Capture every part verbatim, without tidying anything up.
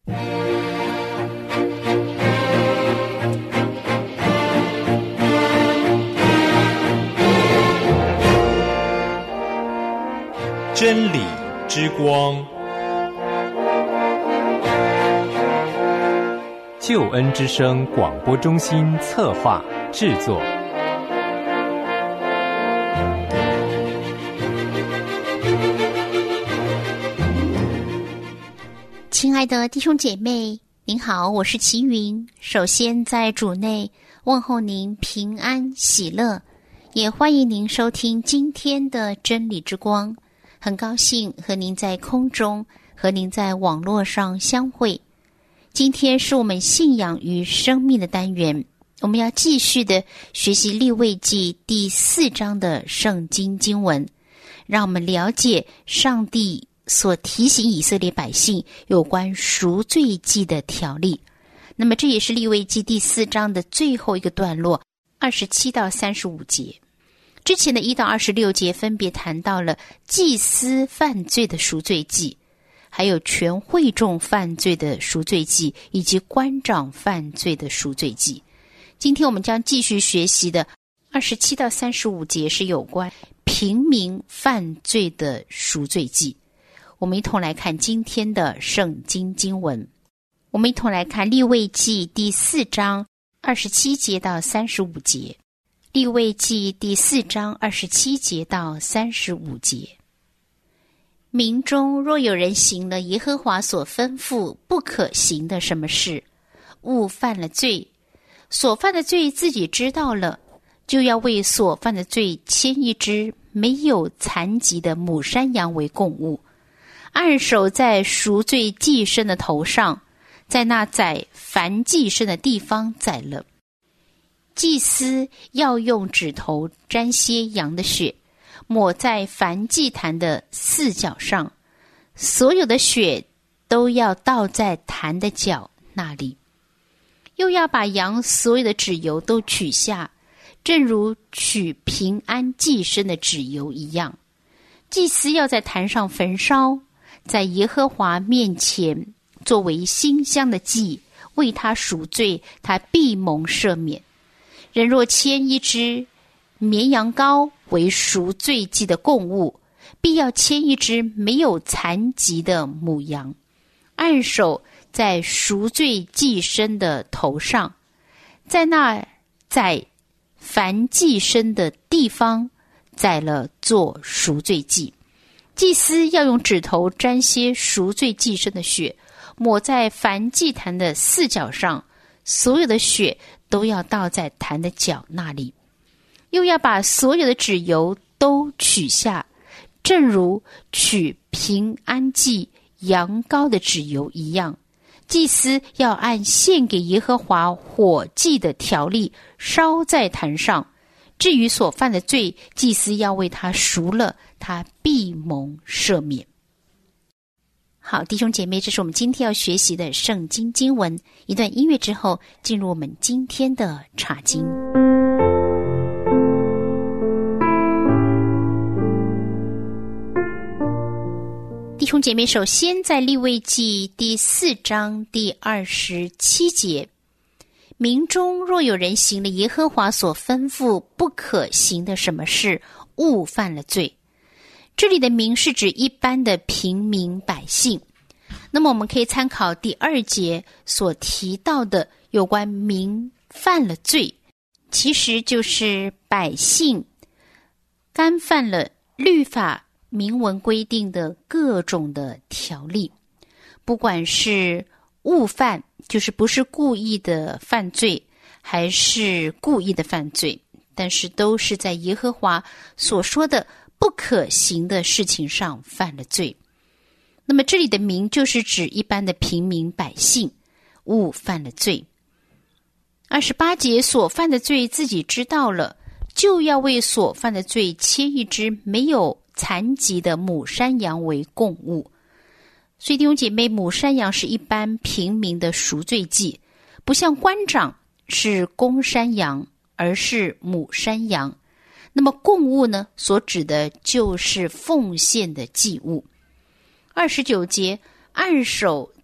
真理之光， 救恩之声广播中心策划制作。 亲爱的弟兄姐妹，您好，我是齐云。首先在主内问候您平安喜乐，也欢迎您收听今天的真理之光。很高兴和您在空中，和您在网络上相会。今天是我们信仰与生命的单元，我们要继续的学习利未记第四章的圣经经文，让我们了解上帝所提醒以色列百姓有关赎罪祭的条例。那么这也是利未记第四章的最后一个段落，二十七到三十五节。之前的一到二十六节分别谈到了祭司犯罪的赎罪祭，还有全会众犯罪的赎罪祭，以及官长犯罪的赎罪祭。今天我们将继续学习的二十七到三十五节是有关平民犯罪的赎罪祭。我们一同来看今天的圣经经文，我们一同来看利未记第四章二十七节到三十五节。利未记第四章二十七节到三十五节。民中若有人行了耶和华所吩咐不可行的什么事，误犯了罪，所犯的罪自己知道了，就要为所犯的罪牵一只没有残疾的母山羊为供物，按手在赎罪祭牲的头上，在那宰燔祭牲的地方宰了。祭司要用指头沾些羊的血，抹在燔祭坛的四角上，所有的血都要倒在坛的角那里。又要把羊所有的脂油都取下，正如取平安祭牲的脂油一样。祭司要在坛上焚烧，在耶和华面前作为馨香的祭，为他赎罪，他必蒙赦免。人若牵一只绵羊羔为赎罪祭的供物，必要牵一只没有残疾的母羊，按手在赎罪祭牲的头上，在那宰燔祭牲的地方宰了做赎罪祭。祭司要用指头沾些赎罪祭牲的血，抹在燔祭坛的四角上，所有的血都要倒在坛的角那里。又要把所有的脂油都取下，正如取平安祭羊羔的脂油一样。祭司要按献给耶和华火祭的条例烧在坛上。至于所犯的罪，祭司要为他赎了，他必蒙赦免。好，弟兄姐妹，这是我们今天要学习的圣经经文。一段音乐之后，进入我们今天的查经。弟兄姐妹，首先在利未记第四章第二十七节，民中若有人行了耶和华所吩咐不可行的什么事，误犯了罪。这里的民是指一般的平民百姓。那么我们可以参考第二节所提到的有关民犯了罪，其实就是百姓干犯了律法明文规定的各种的条例，不管是误犯，就是不是故意的犯罪，还是故意的犯罪，但是都是在耶和华所说的不可行的事情上犯了罪。那么这里的民就是指一般的平民百姓，误犯了罪。二十八节，所犯的罪自己知道了，就要为所犯的罪牵一只没有残疾的母山羊为供物。所以弟兄姐妹，母山羊是一般平民的赎罪祭，不像官长是公山羊，而是母山羊。那么供物呢，所指的就是奉献的祭物。二十九节，按手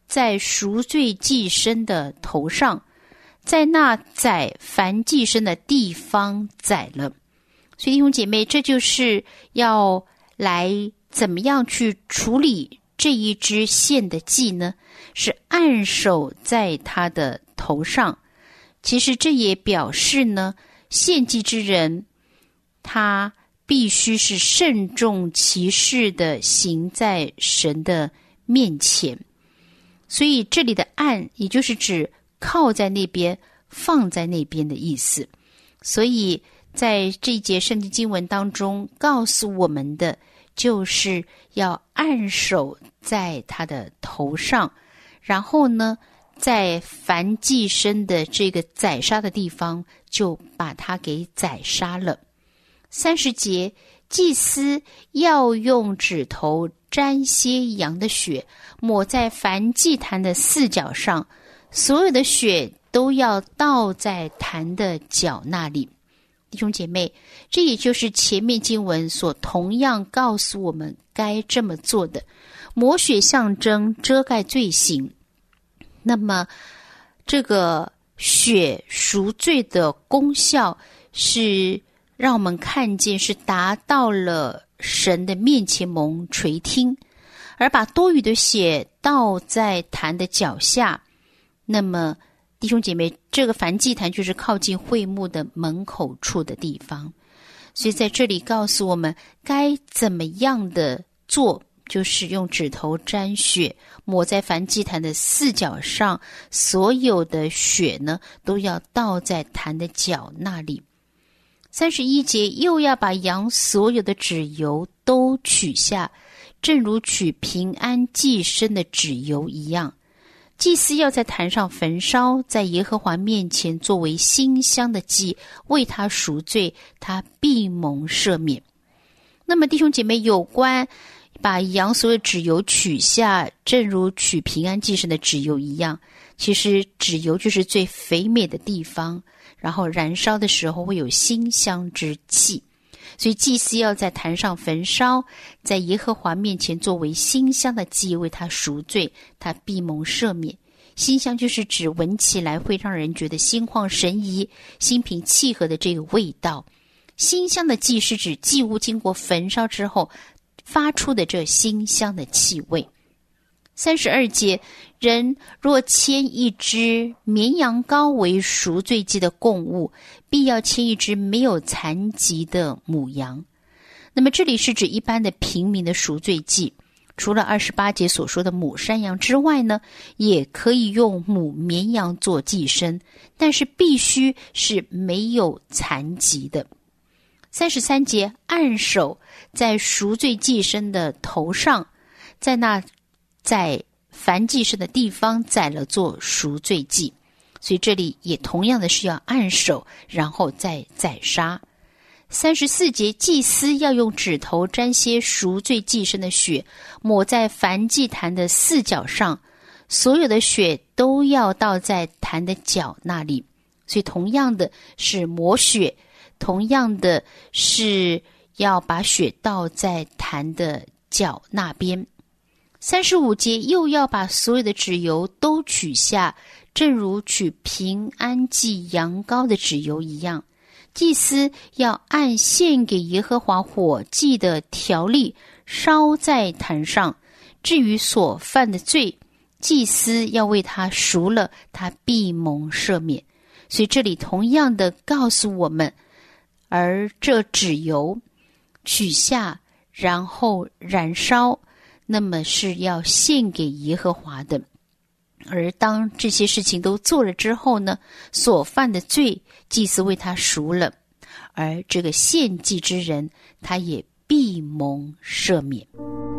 在赎罪祭牲的头上，在那宰燔祭牲的地方宰了。所以弟兄姐妹，这就是要来怎么样去处理这一支献的祭呢？是按手在他的头上。其实这也表示呢，献祭之人他必须是慎重其事的行在神的面前。所以这里的按也就是指靠在那边，放在那边的意思。所以在这一节圣经经文当中告诉我们的，就是要按手在他的头上，然后呢在燔祭牲的这个宰杀的地方就把他给宰杀了。三十节，祭司要用指头沾些羊的血，抹在燔祭坛的四角上，所有的血都要倒在坛的角那里。弟兄姐妹，这也就是前面经文所同样告诉我们该这么做的。抹血象征遮盖罪行，那么这个血赎罪的功效是让我们看见是达到了神的面前蒙垂听，而把多余的血倒在坛的脚下。那么弟兄姐妹，这个燔祭坛就是靠近会幕的门口处的地方，所以在这里告诉我们该怎么样的做，就是用指头沾血，抹在燔祭坛的四角上，所有的血呢都要倒在坛的角那里。三十一节，又要把羊所有的脂油都取下，正如取平安祭牲的脂油一样。祭司要在坛上焚烧，在耶和华面前作为馨香的祭，为他赎罪，他必蒙赦免。那么弟兄姐妹，有关把羊所有脂油取下，正如取平安祭牲的脂油一样，其实脂油就是最肥美的地方，然后燃烧的时候会有馨香之气。所以祭司要在坛上焚烧，在耶和华面前作为馨香的祭，为他赎罪，他必蒙赦免。馨香就是指闻起来会让人觉得心旷神怡、心平气和的这个味道。馨香的祭是指祭物经过焚烧之后发出的这馨香的气味。三十二节，人若牵一只绵羊羔为赎罪祭的供物，必要牵一只没有残疾的母羊。那么这里是指一般的平民的赎罪祭，除了二十八节所说的母山羊之外呢，也可以用母绵羊做祭牲，但是必须是没有残疾的。三十三节，按手在赎罪祭牲的头上，在那在燔祭牲的地方宰了做赎罪祭，所以这里也同样的是要按手，然后再宰杀。三十四节，祭司要用指头沾些赎罪祭牲的血，抹在燔祭坛的四角上，所有的血都要倒在坛的角那里。所以同样的是抹血，同样的是要把血倒在坛的角那边。三十五节，又要把所有的脂油都取下，正如取平安祭羊羔的脂油一样。祭司要按献给耶和华火祭的条例烧在坛上，至于所犯的罪，祭司要为他赎了，他必蒙赦免。所以这里同样的告诉我们，而这脂油取下，然后燃烧，那么是要献给耶和华的。而当这些事情都做了之后呢，所犯的罪祭司为他赎了，而这个献祭之人他也必蒙赦免。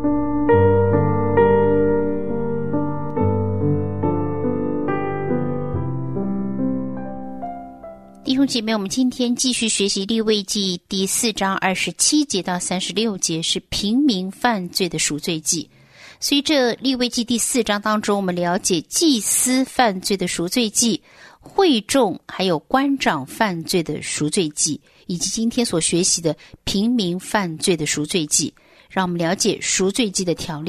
弟兄姐妹，我们今天继续学习利未记第四章二十七节到三十六节，是平民犯罪的赎罪记。所以这利未记第四章当中，我们了解祭司犯罪的赎罪记，会众还有官长犯罪的赎罪记，以及今天所学习的平民犯罪的赎罪记，让我们了解赎罪记的条例。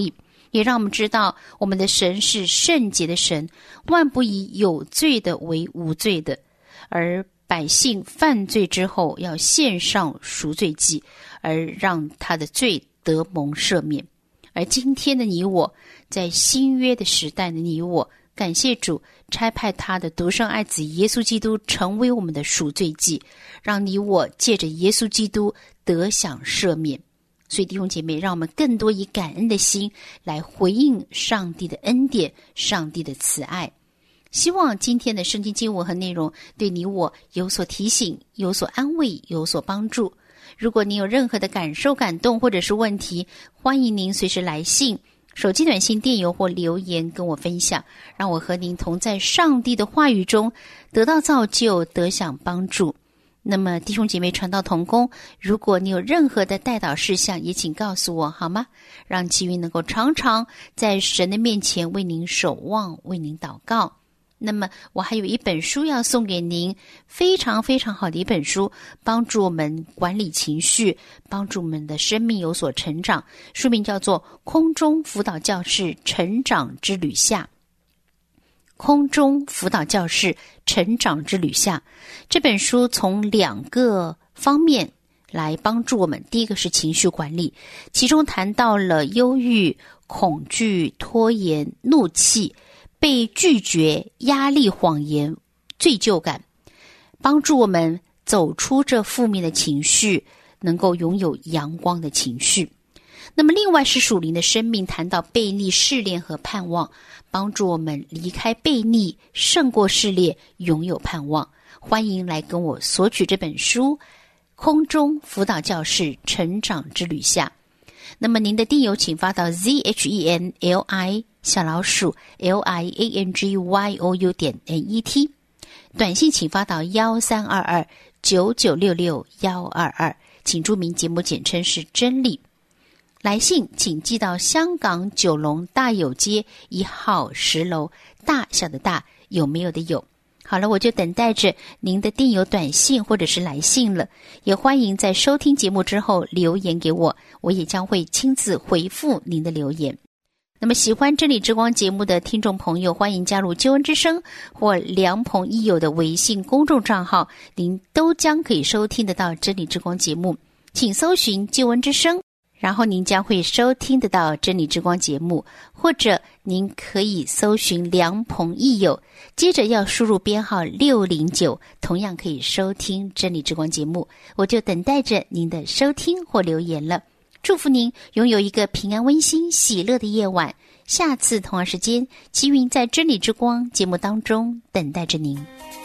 也让我们知道我们的神是圣洁的神，万不以有罪的为无罪的，而百姓犯罪之后要献上赎罪祭，而让他的罪得蒙赦免。而今天的你我，在新约的时代的你我，感谢主差派他的独生爱子耶稣基督成为我们的赎罪祭，让你我借着耶稣基督得享赦免。所以弟兄姐妹，让我们更多以感恩的心来回应上帝的恩典，上帝的慈爱。希望今天的圣经经文和内容对你我有所提醒，有所安慰，有所帮助。如果你有任何的感受、感动或者是问题，欢迎您随时来信、手机短信、电邮或留言跟我分享，让我和您同在上帝的话语中得到造就，得享帮助。那么弟兄姐妹传道同工，如果你有任何的代祷事项，也请告诉我好吗？让齐云能够常常在神的面前为您守望，为您祷告。那么我还有一本书要送给您，非常非常好的一本书，帮助我们管理情绪，帮助我们的生命有所成长。书名叫做《空中辅导教室成长之旅下》。空中辅导教室成长之旅下，这本书从两个方面来帮助我们。第一个是情绪管理，其中谈到了忧郁、恐惧、拖延、怒气、被拒绝、压力、谎言、罪疚感，帮助我们走出这负面的情绪，能够拥有阳光的情绪。那么另外是属灵的生命，谈到悖逆、试炼和盼望，帮助我们离开悖逆，胜过试炼，拥有盼望。欢迎来跟我索取这本书《空中辅导教室成长之旅下》。那么您的电邮请发到 z h e n l i 小老鼠 l i a n g y o u 点 n e t， 短信请发到一三二二九九六六一二二，请注明节目简称是真理。来信请寄到香港九龙大有街一号十楼，大小的大，有没有的有。好了，我就等待着您的电邮、短信或者是来信了。也欢迎在收听节目之后留言给我，我也将会亲自回复您的留言。那么喜欢真理之光节目的听众朋友，欢迎加入救恩之声或良朋益友的微信公众账号，您都将可以收听得到真理之光节目。请搜寻救恩之声，然后您将会收听得到真理之光节目，或者您可以搜寻良朋益友，接着要输入编号六零九，同样可以收听真理之光节目。我就等待着您的收听或留言了。祝福您拥有一个平安、温馨、喜乐的夜晚。下次同样时间，齐云在真理之光节目当中等待着您。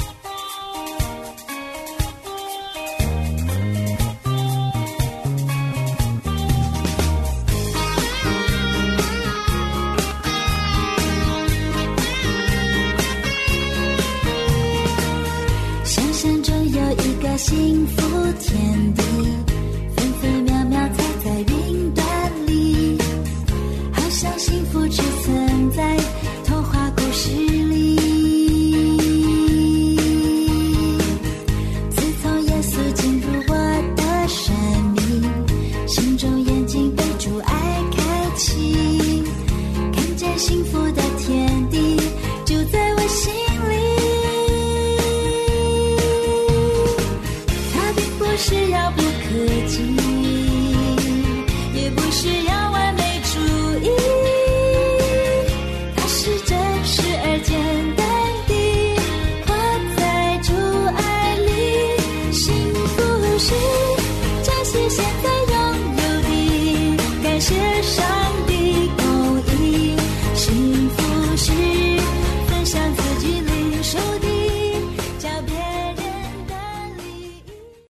幸福天地，分分秒秒踩在云端里，好像幸福只存在童话故事里。自从耶稣进入我的生命，心中眼睛被主爱开启，看见幸福的天地就在我心里。不是遥不可及，也不是要完美主义，它是真实而简单地活在主爱里。幸福是这些现在